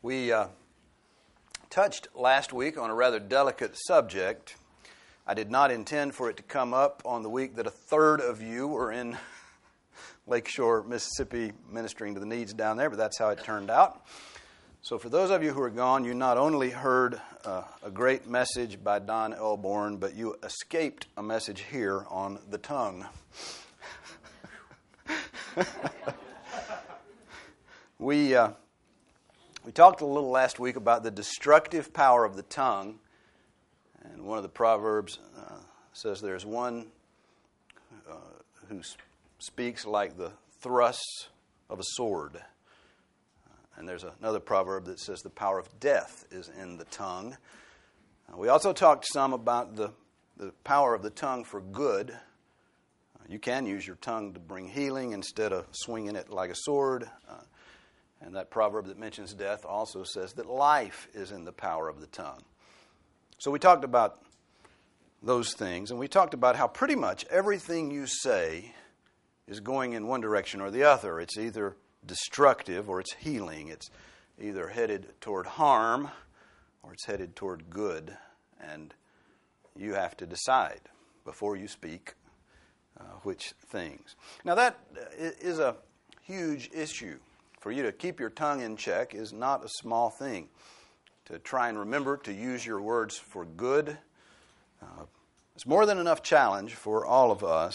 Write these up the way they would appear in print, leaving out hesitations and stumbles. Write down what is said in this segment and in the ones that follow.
We touched last week on a rather delicate subject. I did not intend for it to come up on the week that a third of you were in Lakeshore, Mississippi, ministering to the needs down there, but that's how it turned out. So for those of you who are gone, you not only heard a great message by Don Elborn, but you escaped a message here on the tongue. We talked a little last week about the destructive power of the tongue, and one of the Proverbs says there's one who speaks like the thrusts of a sword. And there's another proverb that says the power of death is in the tongue. We also talked some about the power of the tongue for good. You can use your tongue to bring healing instead of swinging it like a sword. And that proverb that mentions death also says that life is in the power of the tongue. So we talked about those things, and we talked about how pretty much everything you say is going in one direction or the other. It's either destructive or it's healing. It's either headed toward harm or it's headed toward good. And you have to decide before you speak which things. Now that is a huge issue. For you to keep your tongue in check is not a small thing. To try and remember to use your words for good, it's more than enough challenge for all of us.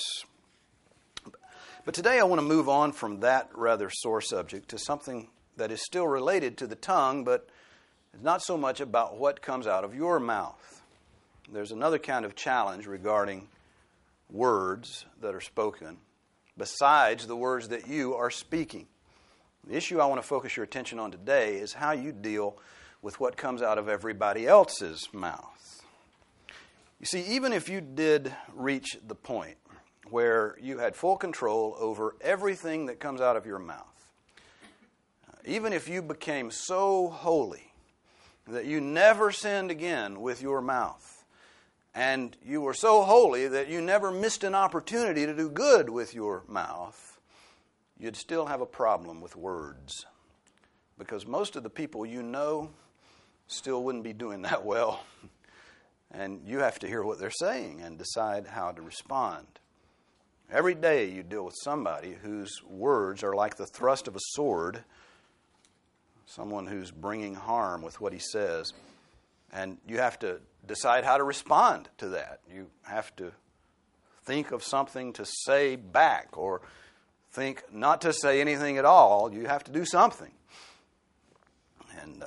But today I want to move on from that rather sore subject to something that is still related to the tongue, but it's not so much about what comes out of your mouth. There's another kind of challenge regarding words that are spoken besides the words that you are speaking. The issue I want to focus your attention on today is how you deal with what comes out of everybody else's mouth. You see, even if you did reach the point where you had full control over everything that comes out of your mouth, even if you became so holy that you never sinned again with your mouth, and you were so holy that you never missed an opportunity to do good with your mouth, you'd still have a problem with words, because most of the people you know still wouldn't be doing that well. And you have to hear what they're saying and decide how to respond. Every day you deal with somebody whose words are like the thrust of a sword, someone who's bringing harm with what he says. And you have to decide how to respond to that. You have to think of something to say back, or think not to say anything at all. You have to do something. And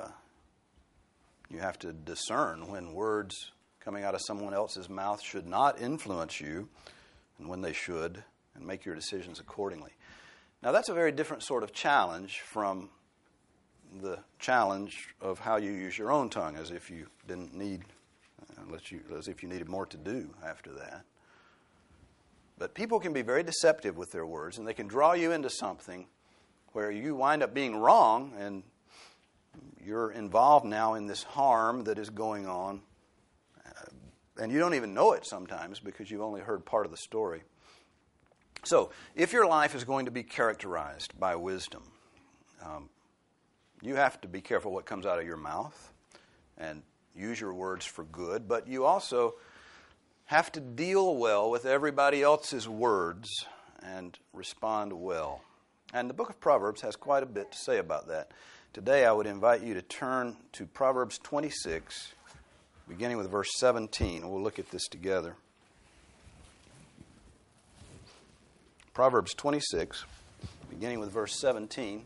you have to discern when words coming out of someone else's mouth should not influence you and when they should, and make your decisions accordingly. Now that's a very different sort of challenge from the challenge of how you use your own tongue, as if you didn't need, as if you needed more to do after that. But people can be very deceptive with their words, and they can draw you into something where you wind up being wrong, and you're involved now in this harm that is going on, and you don't even know it sometimes because you've only heard part of the story. So, if your life is going to be characterized by wisdom, you have to be careful what comes out of your mouth and use your words for good, but you also have to deal well with everybody else's words and respond well. And the book of Proverbs has quite a bit to say about that. Today I would invite you to turn to Proverbs 26, beginning with verse 17. We'll look at this together. Proverbs 26, beginning with verse 17.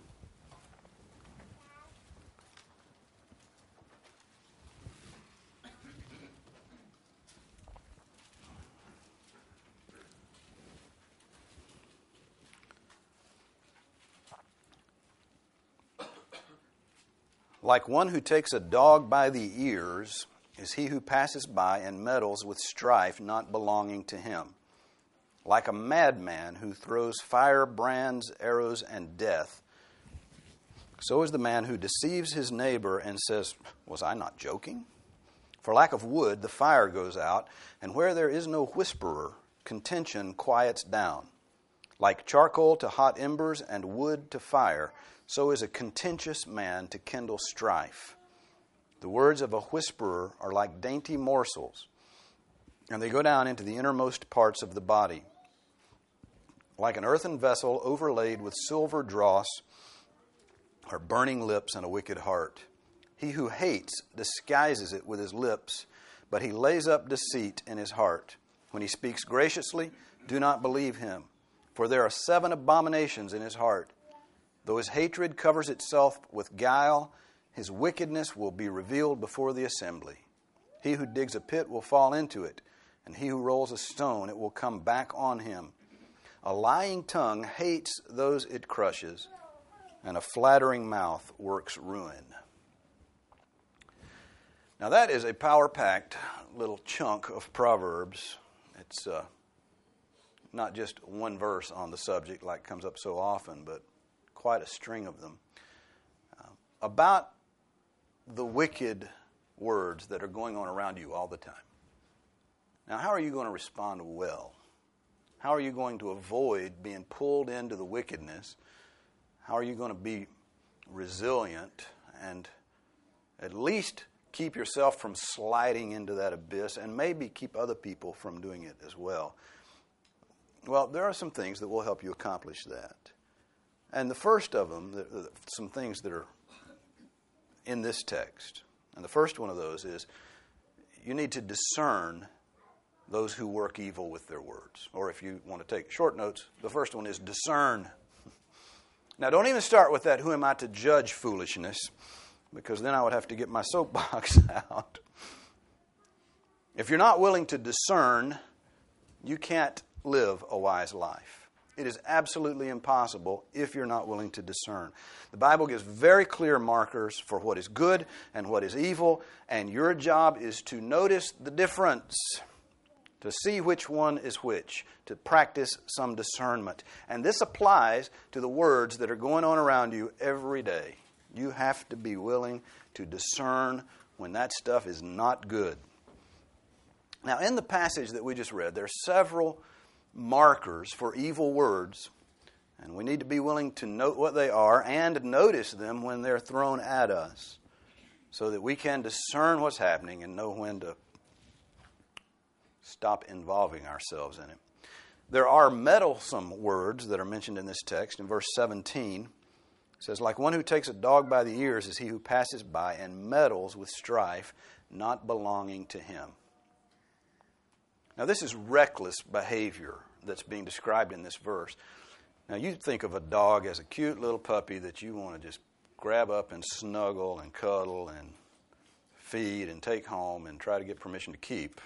Like one who takes a dog by the ears is he who passes by and meddles with strife not belonging to him. Like a madman who throws firebrands, arrows, and death, so is the man who deceives his neighbor and says, "Was I not joking?" For lack of wood, the fire goes out, and where there is no whisperer, contention quiets down. Like charcoal to hot embers and wood to fire, so is a contentious man to kindle strife. The words of a whisperer are like dainty morsels, and they go down into the innermost parts of the body. Like an earthen vessel overlaid with silver dross are burning lips and a wicked heart. He who hates disguises it with his lips, but he lays up deceit in his heart. When he speaks graciously, do not believe him, for there are 7 abominations in his heart. Though his hatred covers itself with guile, his wickedness will be revealed before the assembly. He who digs a pit will fall into it, and he who rolls a stone, it will come back on him. A lying tongue hates those it crushes, and a flattering mouth works ruin. Now that is a power-packed little chunk of Proverbs. It's not just one verse on the subject like comes up so often, but quite a string of them. About the wicked words that are going on around you all the time. Now, how are you going to respond well? How are you going to avoid being pulled into the wickedness? How are you going to be resilient and at least keep yourself from sliding into that abyss and maybe keep other people from doing it as well? Well, there are some things that will help you accomplish that. And the first of them, some things that are in this text. And the first one of those is you need to discern those who work evil with their words. Or if you want to take short notes, the first one is discern. Now, don't even start with that, who am I to judge foolishness, because then I would have to get my soapbox out. If you're not willing to discern, you can't live a wise life. It is absolutely impossible if you're not willing to discern. The Bible gives very clear markers for what is good and what is evil, and your job is to notice the difference, to see which one is which, to practice some discernment. And this applies to the words that are going on around you every day. You have to be willing to discern when that stuff is not good. Now, in the passage that we just read, there are several markers for evil words, and we need to be willing to note what they are and notice them when they're thrown at us so that we can discern what's happening and know when to stop involving ourselves in it. There are meddlesome words that are mentioned in this text. In verse 17, it says, like one who takes a dog by the ears is he who passes by and meddles with strife not belonging to him. Now, this is reckless behavior that's being described in this verse. Now, you think of a dog as a cute little puppy that you want to just grab up and snuggle and cuddle and feed and take home and try to get permission to keep.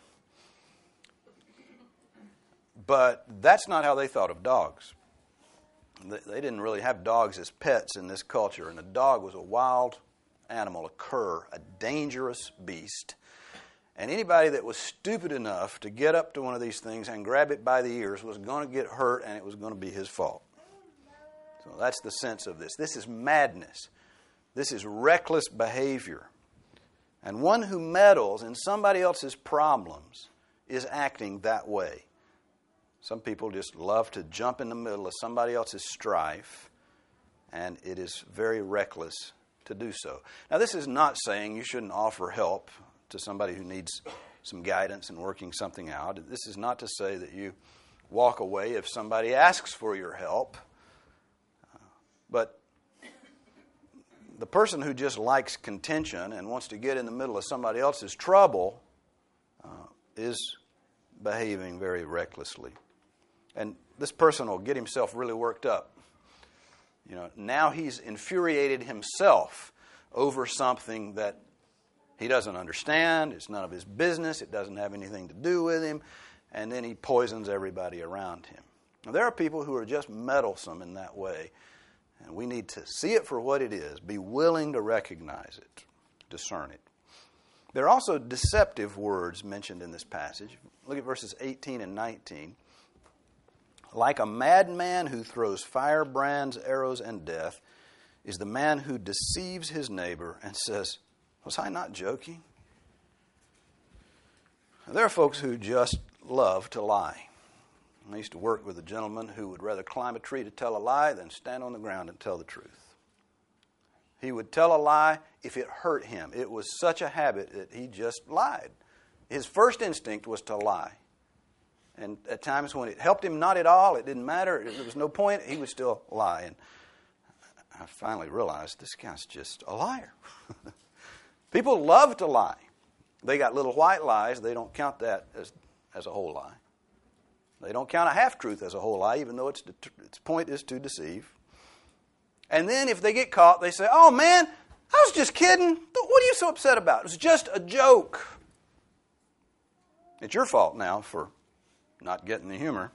But that's not how they thought of dogs. They didn't really have dogs as pets in this culture, and a dog was a wild animal, a cur, a dangerous beast. And anybody that was stupid enough to get up to one of these things and grab it by the ears was going to get hurt, and it was going to be his fault. So that's the sense of this. This is madness. This is reckless behavior. And one who meddles in somebody else's problems is acting that way. Some people just love to jump in the middle of somebody else's strife, and it is very reckless to do so. Now, this is not saying you shouldn't offer help to somebody who needs some guidance and working something out. This is not to say that you walk away if somebody asks for your help. But the person who just likes contention and wants to get in the middle of somebody else's trouble is behaving very recklessly. And this person will get himself really worked up. You know, now he's infuriated himself over something that he doesn't understand. It's none of his business. It doesn't have anything to do with him. And then he poisons everybody around him. Now, there are people who are just meddlesome in that way. And we need to see it for what it is. Be willing to recognize it. Discern it. There are also deceptive words mentioned in this passage. Look at verses 18 and 19. Like a madman who throws firebrands, arrows, and death is the man who deceives his neighbor and says, was I not joking? There are folks who just love to lie. I used to work with a gentleman who would rather climb a tree to tell a lie than stand on the ground and tell the truth. He would tell a lie if it hurt him. It was such a habit that he just lied. His first instinct was to lie. And at times when it helped him not at all, it didn't matter, there was no point, he would still lie. And I finally realized this guy's just a liar. People love to lie. They got little white lies. They don't count that as a whole lie. They don't count a half-truth as a whole lie, even though its point is to deceive. And then if they get caught, they say, oh man, I was just kidding. What are you so upset about? It was just a joke. It's your fault now for not getting the humor.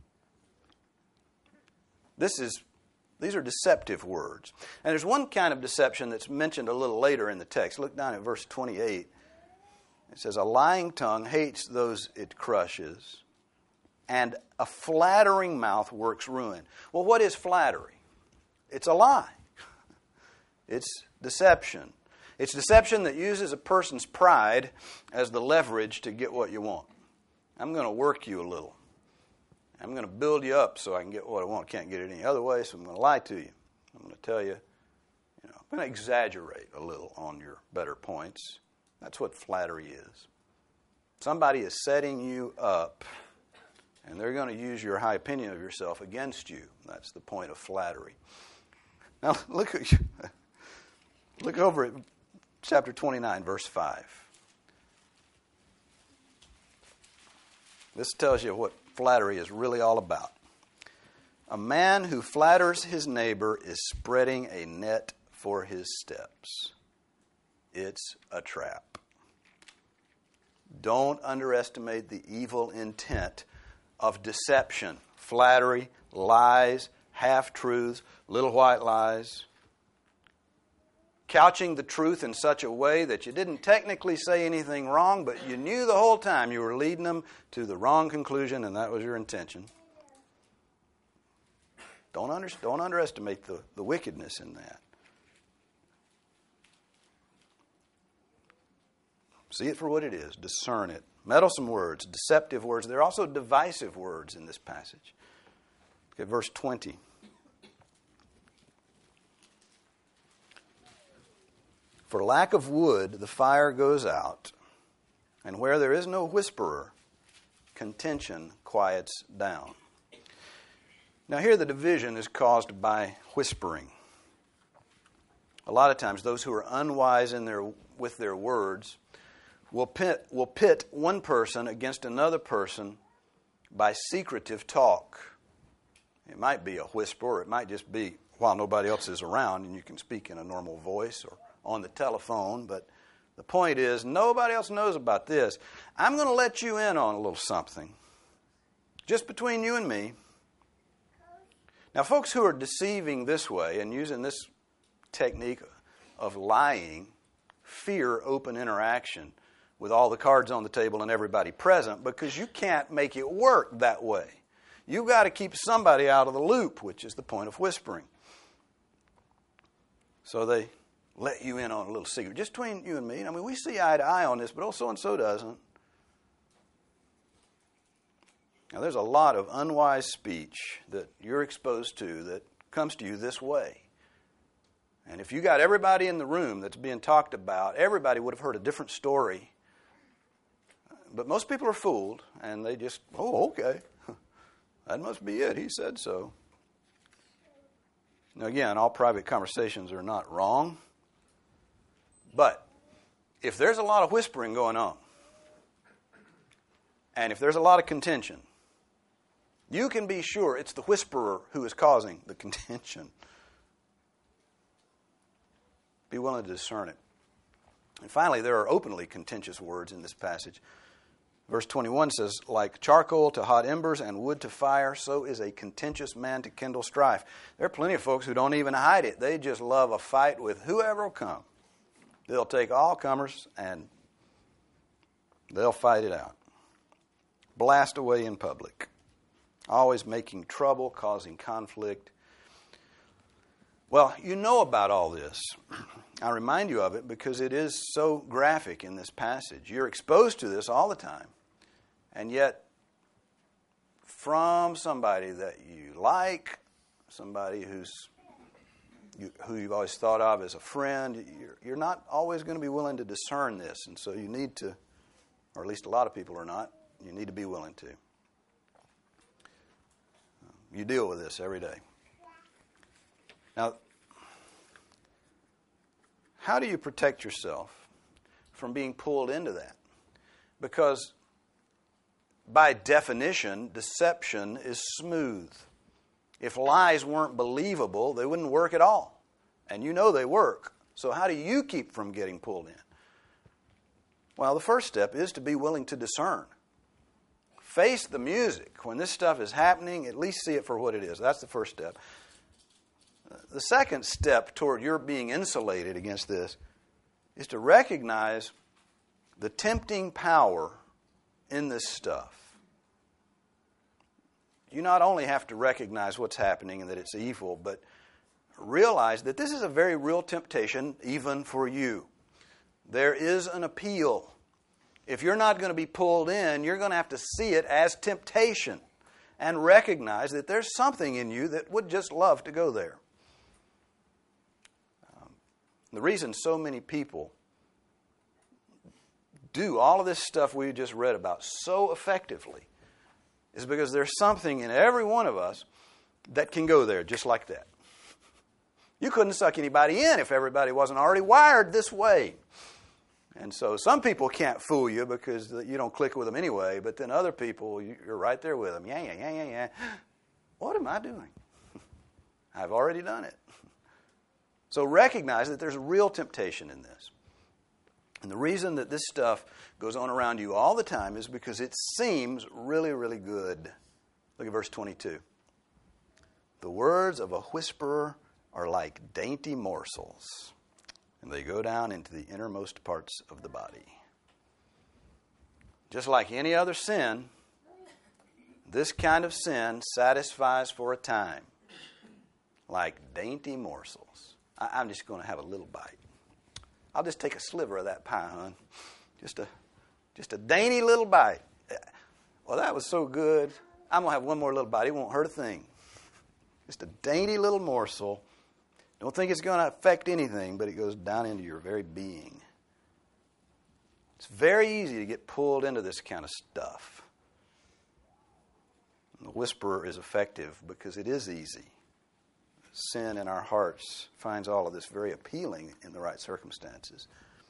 These are deceptive words. And there's one kind of deception that's mentioned a little later in the text. Look down at verse 28. It says, a lying tongue hates those it crushes, and a flattering mouth works ruin. Well, what is flattery? It's a lie. It's deception. It's deception that uses a person's pride as the leverage to get what you want. I'm going to work you a little. I'm going to build you up so I can get what I want. Can't get it any other way, so I'm going to lie to you. I'm going to tell you, I'm going to exaggerate a little on your better points. That's what flattery is. Somebody is setting you up, and they're going to use your high opinion of yourself against you. That's the point of flattery. Now, look over at chapter 29, verse 5. This tells you what flattery is really all about. A man who flatters his neighbor is spreading a net for his steps. It's a trap. Don't underestimate the evil intent of deception, flattery, lies, half-truths, little white lies. Couching the truth in such a way that you didn't technically say anything wrong, but you knew the whole time you were leading them to the wrong conclusion, and that was your intention. Don't underestimate the wickedness in that. See it for what it is. Discern it. Meddlesome words, deceptive words. There are also divisive words in this passage. Look at verse 20. For lack of wood, the fire goes out, and where there is no whisperer, contention quiets down. Now here the division is caused by whispering. A lot of times those who are unwise with their words will pit one person against another person by secretive talk. It might be a whisper, or it might just be while nobody else is around and you can speak in a normal voice or on the telephone, but the point is nobody else knows about this. I'm going to let you in on a little something, just between you and me. Now, folks who are deceiving this way and using this technique of lying fear open interaction with all the cards on the table and everybody present, because you can't make it work that way. You've got to keep somebody out of the loop, which is the point of whispering. So they let you in on a little secret, just between you and me. I mean, we see eye to eye on this, but so-and-so doesn't. Now, there's a lot of unwise speech that you're exposed to that comes to you this way. And if you got everybody in the room that's being talked about, everybody would have heard a different story. But most people are fooled, and they just, oh, okay. That must be it. He said so. Now, again, all private conversations are not wrong. But if there's a lot of whispering going on, and if there's a lot of contention, you can be sure it's the whisperer who is causing the contention. Be willing to discern it. And finally, there are openly contentious words in this passage. Verse 21 says, like charcoal to hot embers and wood to fire, so is a contentious man to kindle strife. There are plenty of folks who don't even hide it. They just love a fight with whoever will come. They'll take all comers and they'll fight it out. Blast away in public. Always making trouble, causing conflict. Well, you know about all this. I remind you of it because it is so graphic in this passage. You're exposed to this all the time. And yet, from, somebody that you like, somebody who you've always thought of as a friend. You're not always going to be willing to discern this, and so you need to, or at least a lot of people are not, you need to be willing to. You deal with this every day. Now, how do you protect yourself from being pulled into that? Because by definition, deception is smooth. If lies weren't believable, they wouldn't work at all. And you know they work. So how do you keep from getting pulled in? Well, the first step is to be willing to discern. Face the music. When this stuff is happening, at least see it for what it is. That's the first step. The second step toward your being insulated against this is to recognize the tempting power in this stuff. You not only have to recognize what's happening and that it's evil, but realize that this is a very real temptation even for you. There is an appeal. If you're not going to be pulled in, you're going to have to see it as temptation and recognize that there's something in you that would just love to go there. The reason so many people do all of this stuff we just read about so effectively is because there's something in every one of us that can go there just like that. You couldn't suck anybody in if everybody wasn't already wired this way. And so some people can't fool you because you don't click with them anyway, but then other people, you're right there with them. Yeah. What am I doing? I've already done it. So recognize that there's real temptation in this. And the reason that this stuff goes on around you all the time is because it seems really, really good. Look at verse 22. The words of a whisperer are like dainty morsels, and they go down into the innermost parts of the body. Just like any other sin, this kind of sin satisfies for a time, like dainty morsels. I'm just going to have a little bite. I'll just take a sliver of that pie, hon. Just a dainty little bite. Well, that was so good. I'm going to have one more little bite. It won't hurt a thing. Just a dainty little morsel. Don't think it's going to affect anything, but it goes down into your very being. It's very easy to get pulled into this kind of stuff. And the whisperer is effective because it is easy. Sin in our hearts finds all of this very appealing in the right circumstances.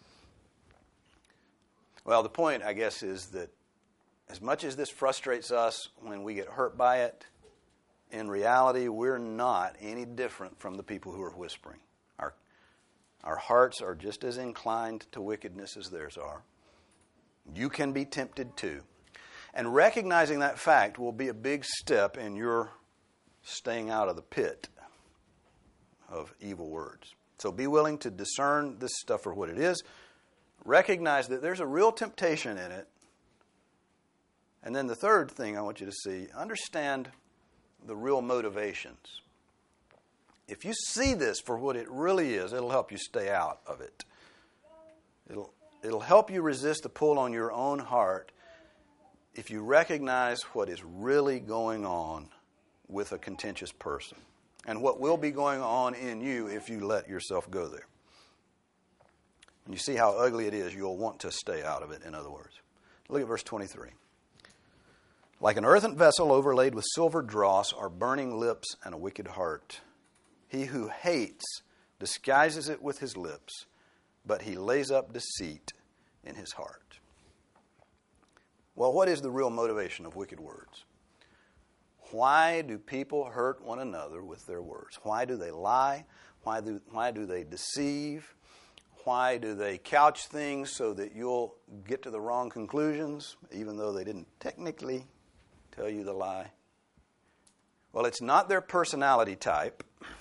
Well, the point, I guess, is that as much as this frustrates us when we get hurt by it, in reality, we're not any different from the people who are whispering. Our hearts are just as inclined to wickedness as theirs are. You can be tempted too. And recognizing that fact will be a big step in your staying out of the pit of evil words. So be willing to discern this stuff for what it is. Recognize that there's a real temptation in it. And then the third thing I want you to see, understand the real motivations. If you see this for what it really is, it'll help you stay out of it. It'll help you resist the pull on your own heart if you recognize what is really going on with a contentious person and what will be going on in you if you let yourself go there. When you see how ugly it is, you'll want to stay out of it, in other words. Look at verse 23. Like an earthen vessel overlaid with silver dross are burning lips and a wicked heart. He who hates disguises it with his lips, but he lays up deceit in his heart. Well, what is the real motivation of wicked words? Why do people hurt one another with their words? Why do they lie? Why do they deceive? Why do they couch things so that you'll get to the wrong conclusions, even though they didn't technically tell you the lie? Well, it's not their personality type.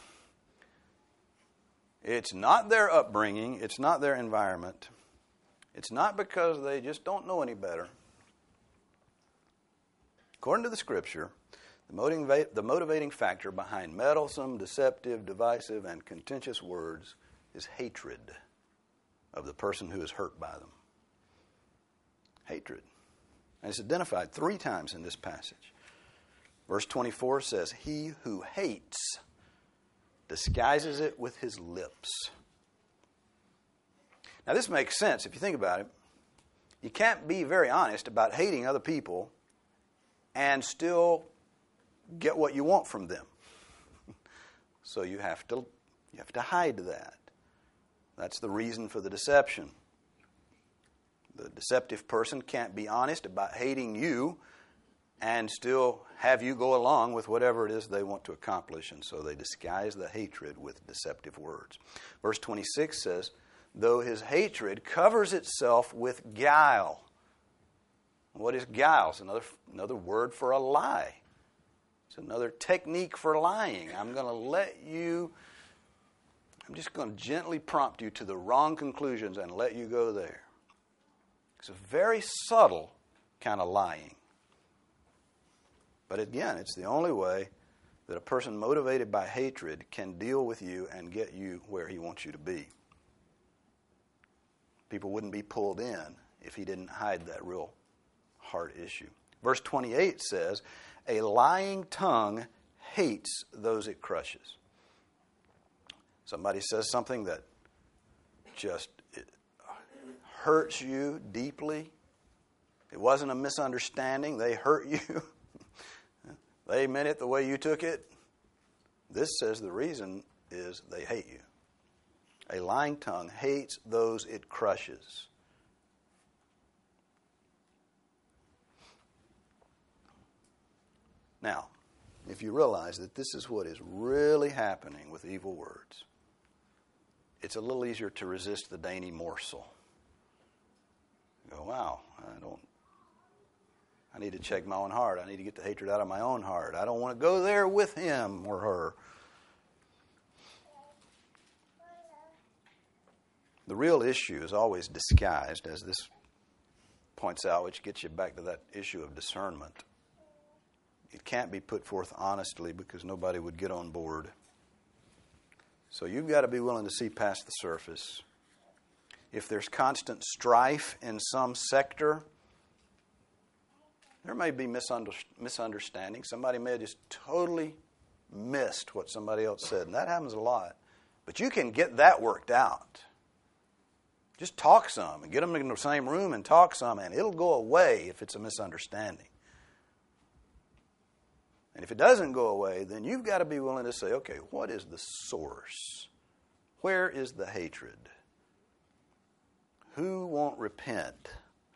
It's not their upbringing. It's not their environment. It's not because they just don't know any better. According to the Scripture, the motivating factor behind meddlesome, deceptive, divisive, and contentious words is hatred of the person who is hurt by them. Hatred. And it's identified 3 times in this passage. Verse 24 says, he who hates disguises it with his lips. Now this makes sense if you think about it. You can't be very honest about hating other people and still get what you want from them. So you have to hide that. That's the reason for the deception. The deceptive person can't be honest about hating you and still have you go along with whatever it is they want to accomplish, and so they disguise the hatred with deceptive words. Verse 26 says, though his hatred covers itself with guile. What is guile? It's another word for a lie. It's another technique for lying. I'm just going to gently prompt you to the wrong conclusions and let you go there. It's a very subtle kind of lying. But again, it's the only way that a person motivated by hatred can deal with you and get you where he wants you to be. People wouldn't be pulled in if he didn't hide that real heart issue. Verse 28 says, a lying tongue hates those it crushes. Somebody says something that just hurts you deeply. It wasn't a misunderstanding. They hurt you. They meant it the way you took it. This says the reason is they hate you. A lying tongue hates those it crushes. Now, if you realize that this is what is really happening with evil words, it's a little easier to resist the dainty morsel. You go, wow, I need to check my own heart. I need to get the hatred out of my own heart. I don't want to go there with him or her. The real issue is always disguised, as this points out, which gets you back to that issue of discernment. It can't be put forth honestly because nobody would get on board. So you've got to be willing to see past the surface. If there's constant strife in some sector, there may be misunderstanding. Somebody may have just totally missed what somebody else said, and that happens a lot. But you can get that worked out. Just talk some and get them in the same room and talk some, and it'll go away if it's a misunderstanding. And if it doesn't go away, then you've got to be willing to say, okay, what is the source? Where is the hatred? Who won't repent?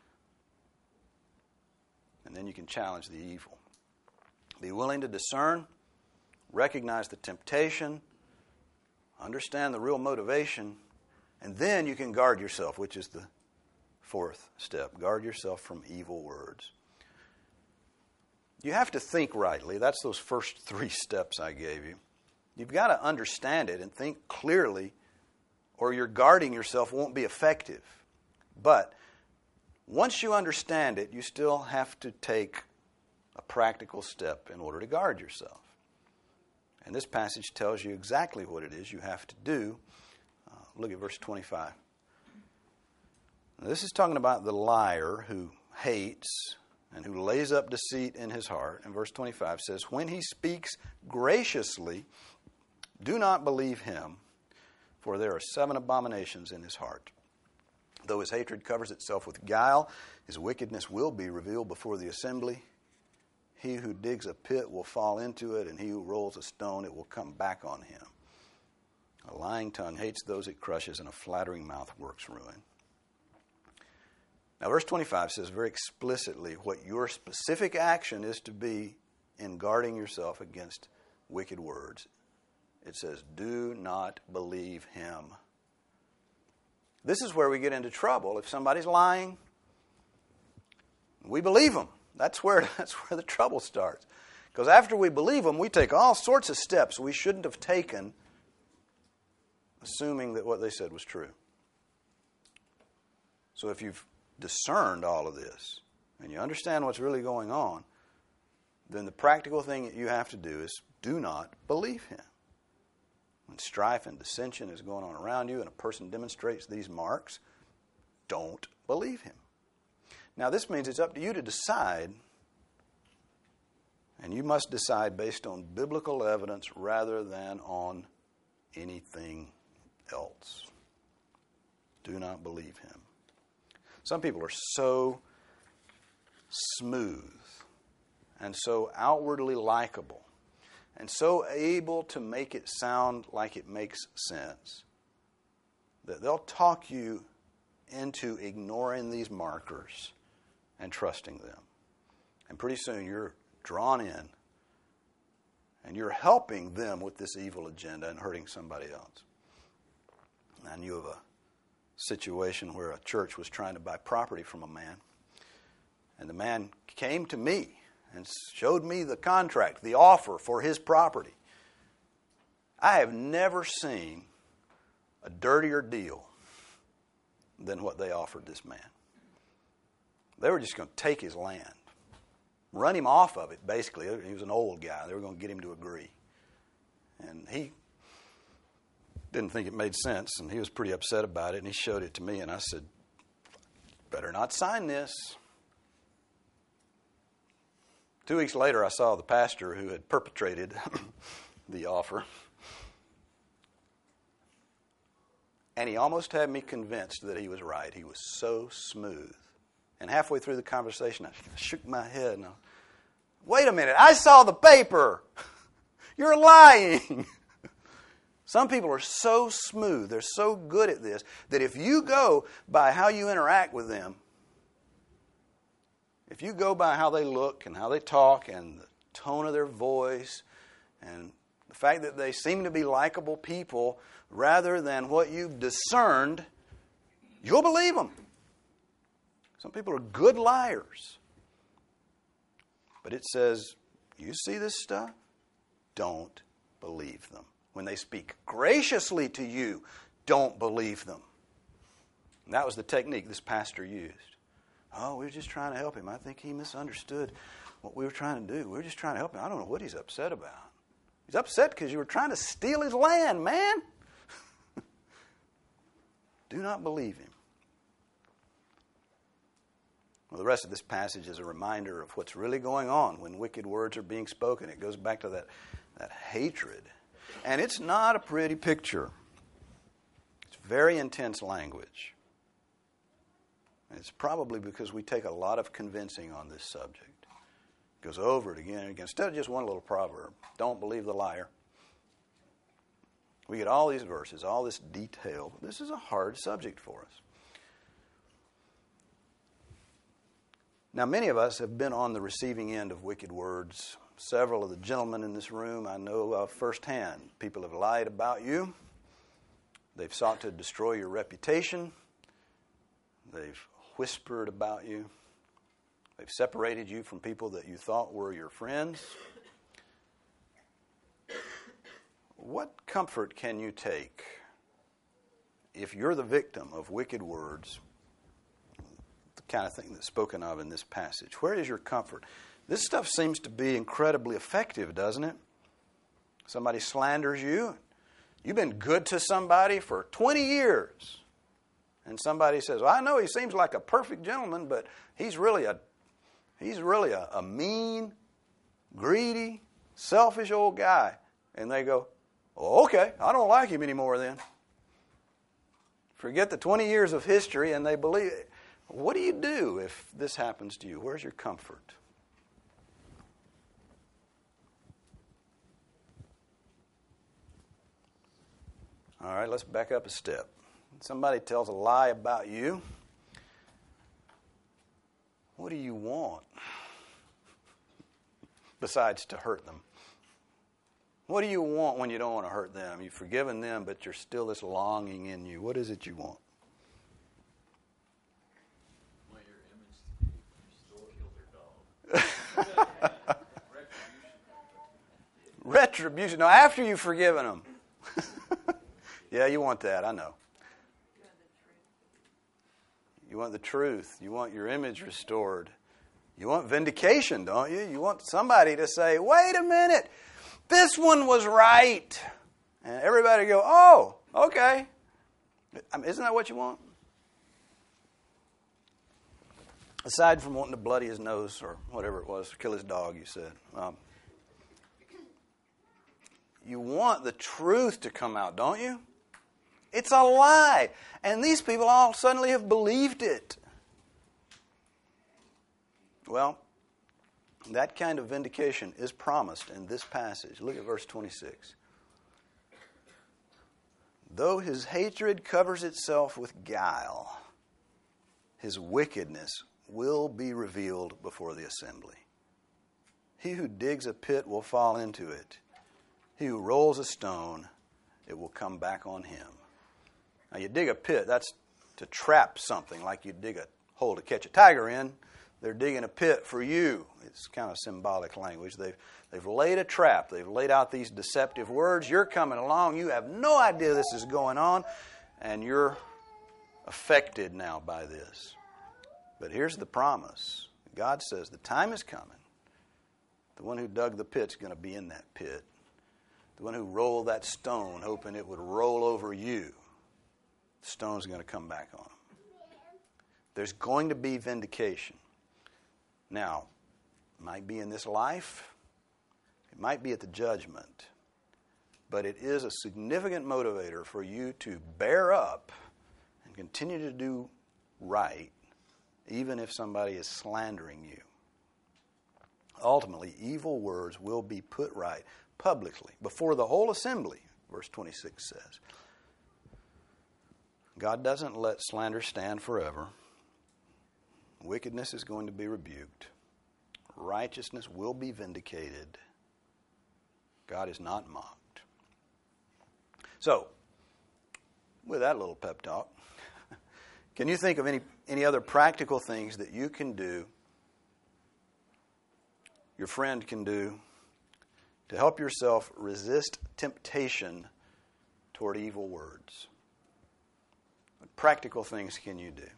And then you can challenge the evil. Be willing to discern, recognize the temptation, understand the real motivation, and then you can guard yourself, which is the fourth step. Guard yourself from evil words. You have to think rightly. That's those first three steps I gave you. You've got to understand it and think clearly, or your guarding yourself won't be effective. But once you understand it, you still have to take a practical step in order to guard yourself. And this passage tells you exactly what it is you have to do. Look at verse 25. Now, this is talking about the liar who hates and who lays up deceit in his heart. And verse 25 says, when he speaks graciously, do not believe him, for there are 7 abominations in his heart. Though his hatred covers itself with guile, his wickedness will be revealed before the assembly. He who digs a pit will fall into it, and he who rolls a stone, it will come back on him. A lying tongue hates those it crushes, and a flattering mouth works ruin. Now, verse 25 says very explicitly what your specific action is to be in guarding yourself against wicked words. It says, do not believe him. This is where we get into trouble. If somebody's lying, we believe them. That's where the trouble starts. Because after we believe them, we take all sorts of steps we shouldn't have taken, assuming that what they said was true. So if you've discerned all of this and you understand what's really going on, then the practical thing that you have to do is do not believe him. When strife and dissension is going on around you and a person demonstrates these marks, don't believe him. Now, this means it's up to you to decide And you must decide based on biblical evidence rather than on anything else. Do not believe him. Some people are so smooth and so outwardly likable and so able to make it sound like it makes sense that they'll talk you into ignoring these markers and trusting them. And pretty soon you're drawn in and you're helping them with this evil agenda and hurting somebody else. I knew of a situation where a church was trying to buy property from a man. And the man came to me and showed me the contract, the offer for his property. I have never seen a dirtier deal than what they offered this man. They were just going to take his land, run him off of it, basically. He was an old guy. They were going to get him to agree. And he didn't think it made sense, and he was pretty upset about it, and he showed it to me, and I said, better not sign this. 2 weeks later, I saw the pastor who had perpetrated the offer, and he almost had me convinced that he was right. He was so smooth. And halfway through the conversation, I shook my head, and wait a minute, I saw the paper. You're lying. Some people are so smooth, they're so good at this, that if you go by how you interact with them, if you go by how they look and how they talk and the tone of their voice and the fact that they seem to be likable people rather than what you've discerned, you'll believe them. Some people are good liars. But it says, you see this stuff? Don't believe them. When they speak graciously to you, don't believe them. And that was the technique this pastor used. Oh, we were just trying to help him. I think he misunderstood what we were trying to do. We were just trying to help him. I don't know what he's upset about. He's upset because you were trying to steal his land, man. Do not believe him. Well, the rest of this passage is a reminder of what's really going on when wicked words are being spoken. It goes back to that hatred. And it's not a pretty picture. It's very intense language. And it's probably because we take a lot of convincing on this subject. It goes over it again and again. Instead of just one little proverb, don't believe the liar. We get all these verses, all this detail. This is a hard subject for us. Now, many of us have been on the receiving end of wicked words. Several of the gentlemen in this room I know of firsthand. People have lied about you. They've sought to destroy your reputation. They've whispered about you. They've separated you from people that you thought were your friends. What comfort can you take if you're the victim of wicked words, the kind of thing that's spoken of in this passage? Where is your comfort? This stuff seems to be incredibly effective, doesn't it? Somebody slanders you. You've been good to somebody for 20 years. And somebody says, well, I know he seems like a perfect gentleman, but he's really a mean, greedy, selfish old guy. And they go, oh, okay, I don't like him anymore then. Forget the 20 years of history and they believe it. What do you do if this happens to you? Where's your comfort? All right, let's back up a step. Somebody tells a lie about you. What do you want besides to hurt them? What do you want when you don't want to hurt them? You've forgiven them, but there's still this longing in you. What is it you want? I want your image to be restored. Kill their dog. Retribution. No, after you've forgiven them. Yeah, you want that, I know. You want the truth. You want your image restored. You want vindication, don't you? You want somebody to say, wait a minute, this one was right. And everybody go, oh, okay. Isn't that what you want? Aside from wanting to bloody his nose or whatever it was, kill his dog, you said. You want the truth to come out, don't you? It's a lie. And these people all suddenly have believed it. Well, that kind of vindication is promised in this passage. Look at verse 26. Though his hatred covers itself with guile, his wickedness will be revealed before the assembly. He who digs a pit will fall into it. He who rolls a stone, it will come back on him. Now, you dig a pit, that's to trap something, like you dig a hole to catch a tiger in. They're digging a pit for you. It's kind of symbolic language. They've laid a trap. They've laid out these deceptive words. You're coming along. You have no idea this is going on, and you're affected now by this. But here's the promise. God says the time is coming. The one who dug the pit's going to be in that pit. The one who rolled that stone, hoping it would roll over you, the stone's going to come back on him. There's going to be vindication. Now, it might be in this life. It might be at the judgment. But it is a significant motivator for you to bear up and continue to do right, even if somebody is slandering you. Ultimately, evil words will be put right publicly before the whole assembly, verse 26 says. God doesn't let slander stand forever. Wickedness is going to be rebuked. Righteousness will be vindicated. God is not mocked. So, with that little pep talk, can you think of any other practical things that you can do, your friend can do, to help yourself resist temptation toward evil words? What practical things can you do?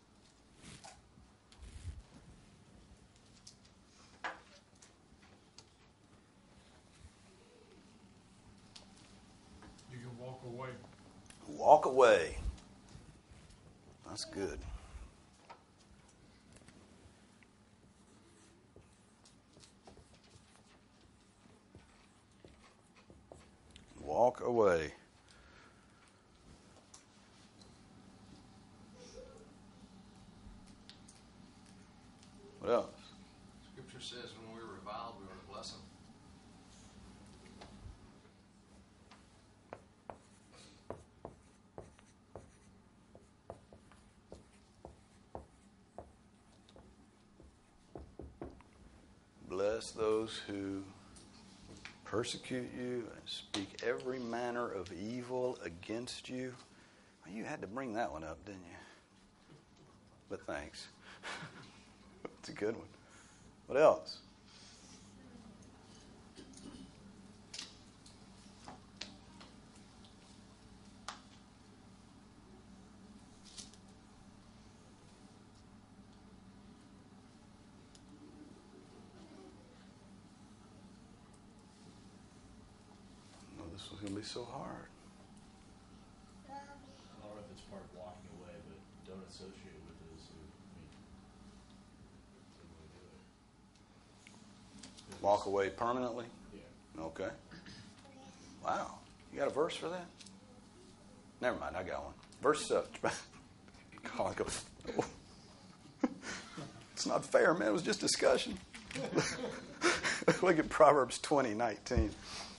You can walk away. Walk away. That's good. Walk away. What else? Scripture says when we're reviled, we are to bless them. Bless those who persecute you and speak every manner of evil against you. Well, you had to bring that one up, didn't you? But thanks. It's a good one. What else? No, this was going to be so hard. I don't know if it's part of walking away, but don't associate with those who, do it. Walk away permanently? Yeah. Okay. Wow. You got a verse for that? Never mind, I got one. Verse 7. Colin goes, oh. It's not fair, man. It was just discussion. Look at Proverbs 20:19.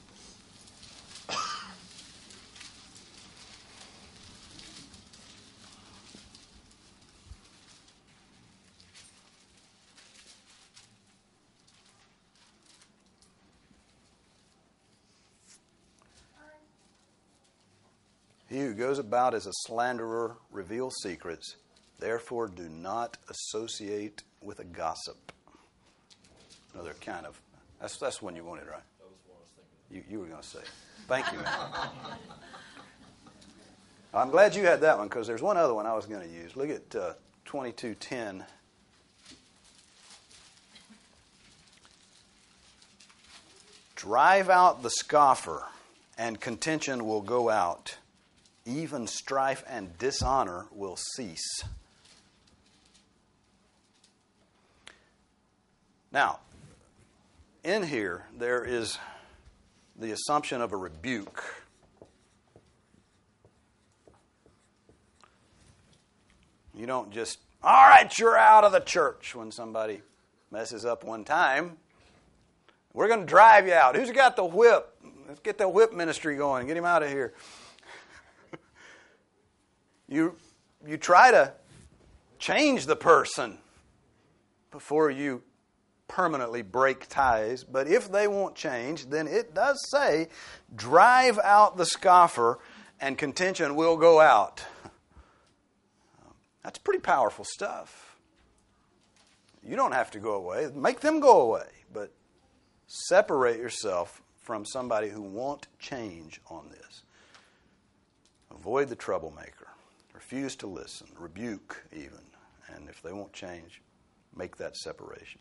He who goes about as a slanderer reveals secrets. Therefore, do not associate with a gossip. Another kind of, that's when you wanted, right? That was what I was thinking. You were going to say. Thank you, man. I'm glad you had that one, because there's one other one I was going to use. Look at 22:10. Drive out the scoffer, and contention will go out. Even strife and dishonor will cease. Now, in here, there is the assumption of a rebuke. You don't just, all right, you're out of the church when somebody messes up one time. We're going to drive you out. Who's got the whip? Let's get the whip ministry going. Get him out of here. You try to change the person before you permanently break ties. But if they won't change, then it does say, drive out the scoffer and contention will go out. That's pretty powerful stuff. You don't have to go away. Make them go away. But separate yourself from somebody who won't change on this. Avoid the troublemaker. Refuse to listen. Rebuke even. And if they won't change, make that separation.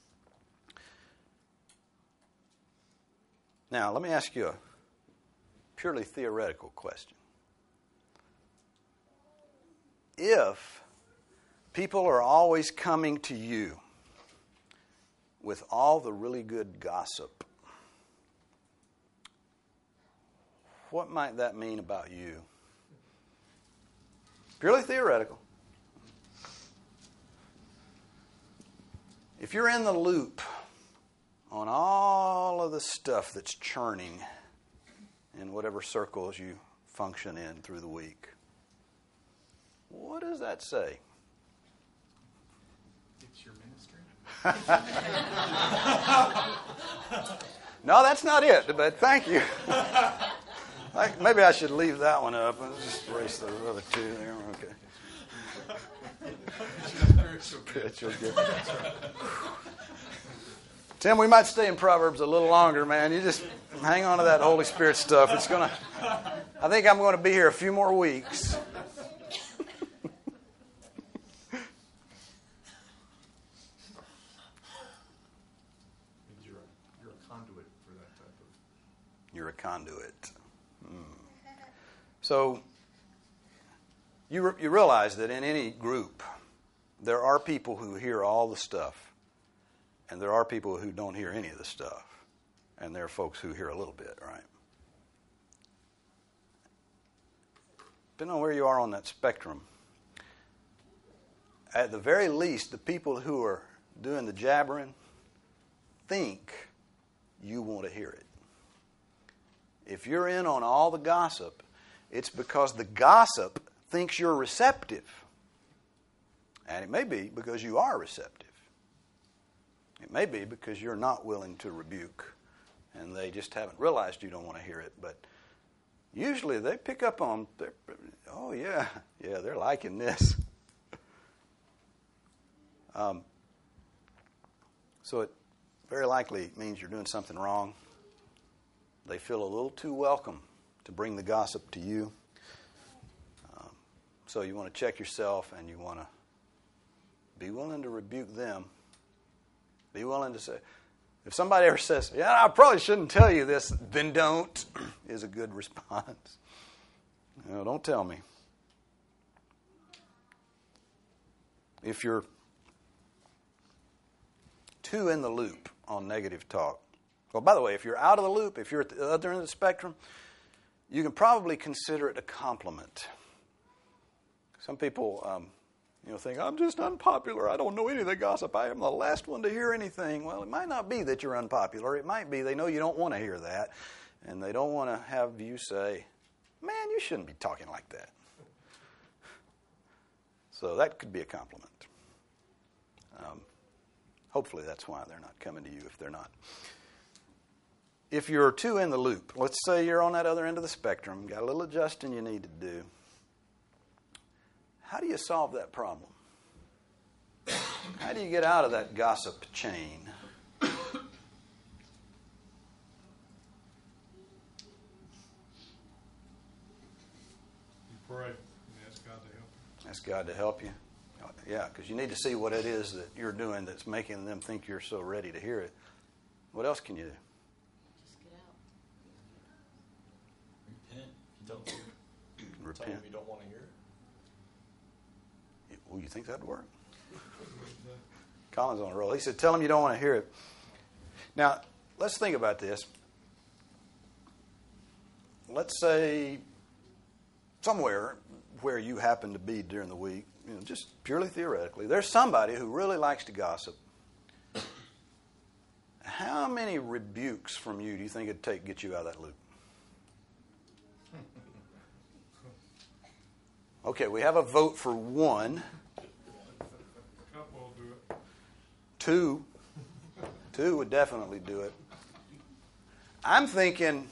Now, let me ask you a purely theoretical question. If people are always coming to you with all the really good gossip, what might that mean about you? Purely theoretical. If you're in the loop on all of the stuff that's churning in whatever circles you function in through the week, what does that say? It's your ministry. No, that's not it, but thank you. Maybe I should leave that one up and just erase the other two there. Okay. Spiritual gift. Tim, we might stay in Proverbs a little longer, man. You just hang on to that Holy Spirit stuff. I think I'm going to be here a few more weeks. You're a conduit for that type of... You're a conduit. So, you realize that in any group, there are people who hear all the stuff, and there are people who don't hear any of the stuff, and there are folks who hear a little bit, right? Depending on where you are on that spectrum, at the very least, the people who are doing the jabbering think you want to hear it. If you're in on all the gossip, it's because the gossip thinks you're receptive. And it may be because you are receptive. It may be because you're not willing to rebuke and they just haven't realized you don't want to hear it. But usually they pick up on, oh yeah, they're liking this. So it very likely means you're doing something wrong. They feel a little too welcome to bring the gossip to you. So you want to check yourself and you want to be willing to rebuke them. Be willing to say, if somebody ever says, yeah, I probably shouldn't tell you this, then don't, is a good response. No, don't tell me. If you're too in the loop on negative talk, well, by the way, if you're out of the loop, if you're at the other end of the spectrum, you can probably consider it a compliment. Some people, think, I'm just unpopular. I don't know any of the gossip. I am the last one to hear anything. Well, it might not be that you're unpopular. It might be they know you don't want to hear that, and they don't want to have you say, man, you shouldn't be talking like that. So that could be a compliment. Hopefully that's why they're not coming to you if they're not. If you're too in the loop, let's say you're on that other end of the spectrum, got a little adjusting you need to do. How do you solve that problem? How do you get out of that gossip chain? You pray and ask God to help you. Ask God to help you. Yeah, because you need to see what it is that you're doing that's making them think you're so ready to hear it. What else can you do? Just get out. Repent. You don't hear it. Repent. Tell them you don't want to hear it. Well, you think that'd work? Colin's on a roll. He said, tell them you don't want to hear it. Now, let's think about this. let's say somewhere where you happen to be during the week, just purely theoretically, there's somebody who really likes to gossip. How many rebukes from you do you think it'd take to get you out of that loop? Okay, we have a vote for one. Couple will do it. Two would definitely do it. I'm thinking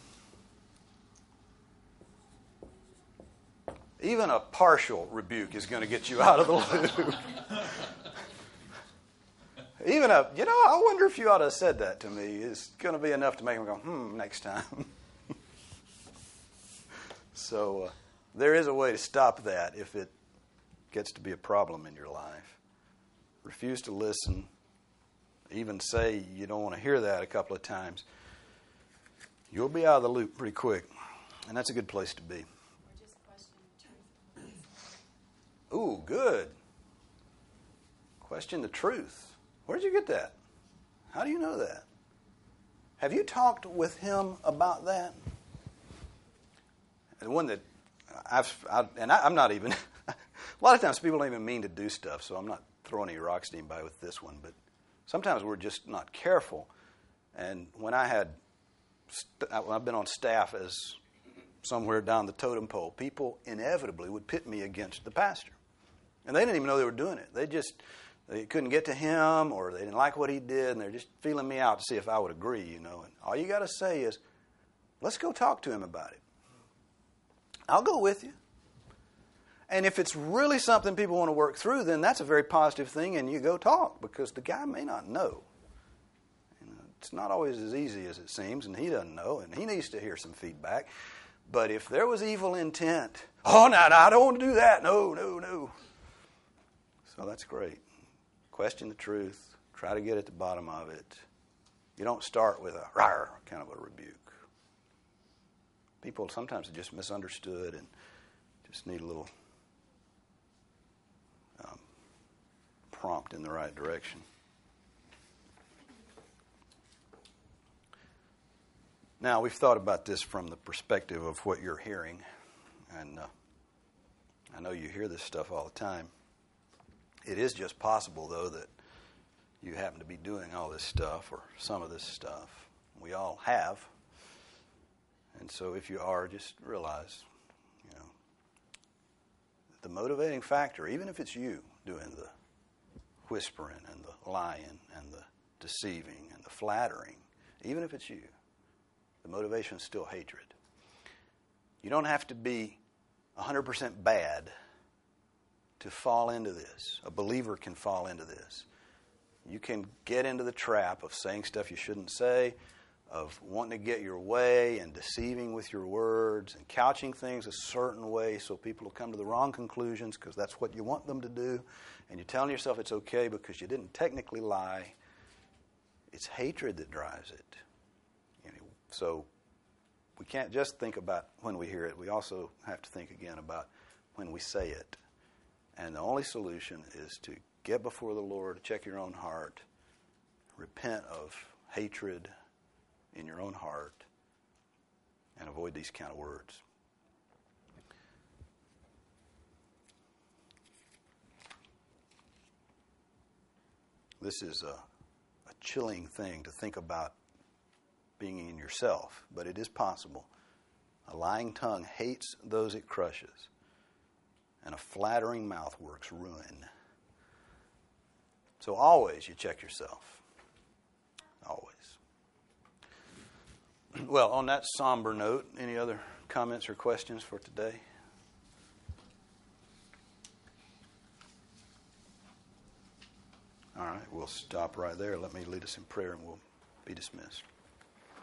even a partial rebuke is going to get you out of the loop. Even I wonder if you ought to have said that to me. It's going to be enough to make them go, next time. So there is a way to stop that if it gets to be a problem in your life. Refuse to listen. Even say you don't want to hear that a couple of times. You'll be out of the loop pretty quick. And that's a good place to be. Or just question the truth. Ooh, good. Question the truth. Where'd you get that? How do you know that? Have you talked with him about that? The one that I'm not even, a lot of times people don't even mean to do stuff, so I'm not throwing any rocks at anybody with this one, but sometimes we're just not careful. And when I've been on staff as somewhere down the totem pole, people inevitably would pit me against the pastor. And they didn't even know they were doing it. They couldn't get to him, or they didn't like what he did, and they're just feeling me out to see if I would agree, And all you got to say is, let's go talk to him about it. I'll go with you. And if it's really something people want to work through, then that's a very positive thing, and you go talk, because the guy may not know. It's not always as easy as it seems, and he doesn't know, and he needs to hear some feedback. But if there was evil intent, no, I don't want to do that. No. So that's great. Question the truth. Try to get at the bottom of it. You don't start with a rawr kind of a rebuke. People sometimes are just misunderstood and just need a little prompt in the right direction. Now, we've thought about this from the perspective of what you're hearing, and I know you hear this stuff all the time. It is just possible, though, that you happen to be doing all this stuff or some of this stuff. We all have. And so if you are, just realize, the motivating factor, even if it's you doing the whispering and the lying and the deceiving and the flattering, even if it's you, the motivation is still hatred. You don't have to be 100% bad to fall into this. A believer can fall into this. You can get into the trap of saying stuff you shouldn't say, of wanting to get your way and deceiving with your words and couching things a certain way so people will come to the wrong conclusions because that's what you want them to do. And you're telling yourself it's okay because you didn't technically lie. It's hatred that drives it. So we can't just think about when we hear it. We also have to think again about when we say it. And the only solution is to get before the Lord, check your own heart, repent of hatred in your own heart, and avoid these kind of words. This is a chilling thing to think about being in yourself, but it is possible. A lying tongue hates those it crushes, and a flattering mouth works ruin. So always you check yourself. Always. Well, on that somber note, any other comments or questions for today? All right, we'll stop right there. Let me lead us in prayer and we'll be dismissed.